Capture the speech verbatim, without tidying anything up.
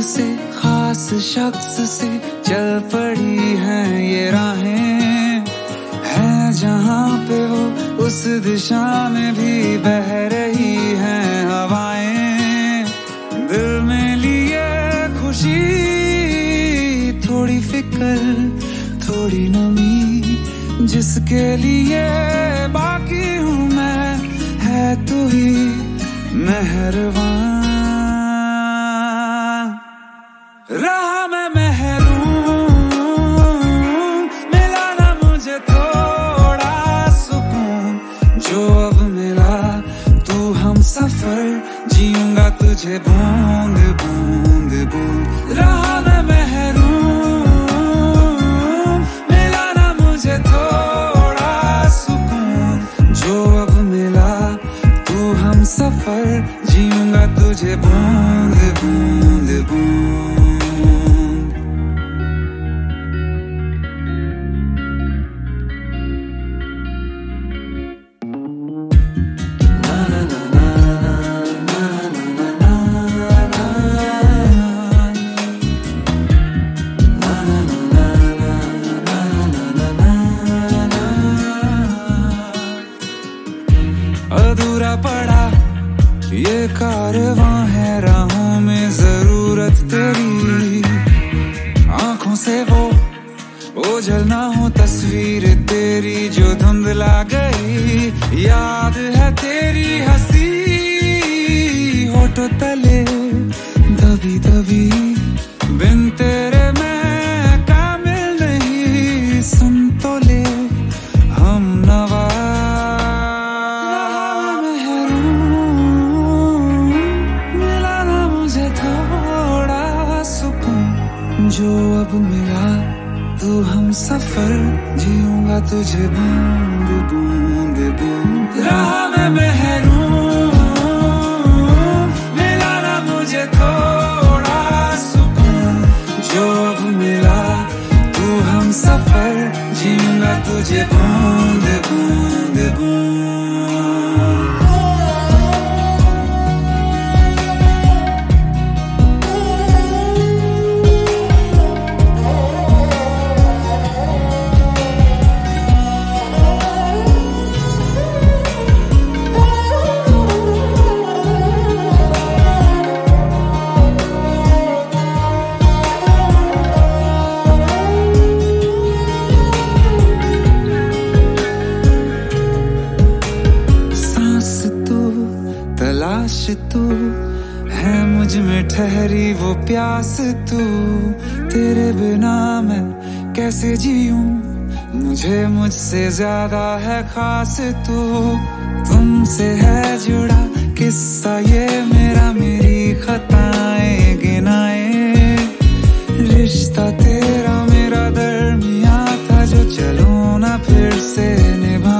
से खास शख्स से चल पड़ी हैं ये राहें, है जहाँ पे वो उस दिशा में भी बह रही हैं हवाएं। दिल में लिए खुशी, थोड़ी फिक्र, थोड़ी नमी, जिसके लिए बाकी हूँ मैं, है तू ही मेहरबान। रहा मैं महरूम, मिला ना मुझे थोड़ा सुकून, जो अब मिला तू हम सफर, जीऊंगा तुझे बूंद बूंद बूंद। रहा मैं महरूम, मिला ना मुझे थोड़ा सुकून, जो अब मिला तू हम सफर, जीऊंगा तुझे बूंद बूंद बूंद। अधूरा पड़ा ये कारवां है राहों में जरूरत तेरी, आंखों से वो ओझल ना हो तस्वीर तेरी जो धुंधला गई। याद है तेरी हंसी होठों तले दबी दबी, बिन तेरे मैं कामिल नहीं, सुन तो ले हम नवा। जो अब मिला तू हम सफर, जीऊंगा तुझे बूंद बूंद बूंद। रहा मैं महरूम, मिला ना मुझे थोड़ा सुकून, जो अब मिला तू हम सफर, जीऊंगा तुझे बूंद बूंद बूंद। तलाश तू है मुझ में ठहरी वो प्यास तू, तेरे बिना मैं कैसे जीऊं, मुझे मुझसे ज्यादा है खास तू। तुमसे है जुड़ा किस्सा ये मेरा, मेरी खताएं गिनाए, रिश्ता तेरा मेरा दरमिया था जो चलो ना फिर से निभा।